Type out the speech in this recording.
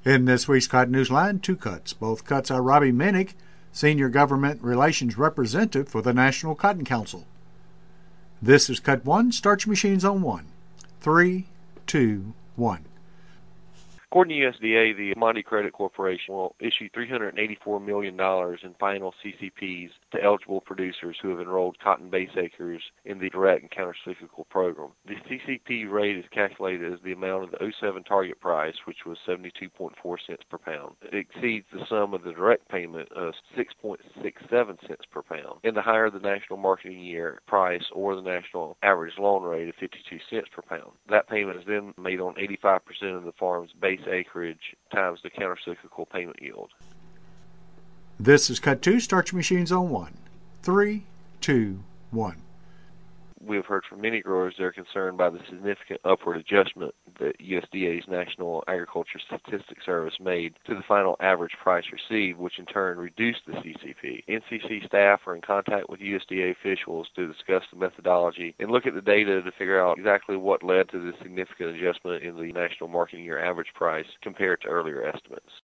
In this week's Cotton News Line, two cuts. Both cuts are Robbie Minnick, Senior Government Relations Representative for the National Cotton Council. This is Cut 1. Start your machines on 1. 3, 2, 1. According to USDA, the Commodity Credit Corporation will issue $384 million in final CCPs to eligible producers who have enrolled cotton base acres in the direct and countercyclical program. The CCP rate is calculated as the amount of the 07 target price, which was 72.4 cents per pound. It exceeds the sum of the direct payment of 6.67 cents per pound, and the higher the national marketing year price or the national average loan rate of 52 cents per pound. That payment is then made on 85% of the farm's base acreage times the countercyclical payment yield. This is Cut 2. Start your machines on 1. 3, 2, 1. We have heard from many growers that are concerned by the significant upward adjustment that USDA's National Agriculture Statistics Service made to the final average price received, which in turn reduced the CCP. NCC staff are in contact with USDA officials to discuss the methodology and look at the data to figure out exactly what led to the significant adjustment in the national marketing year average price compared to earlier estimates.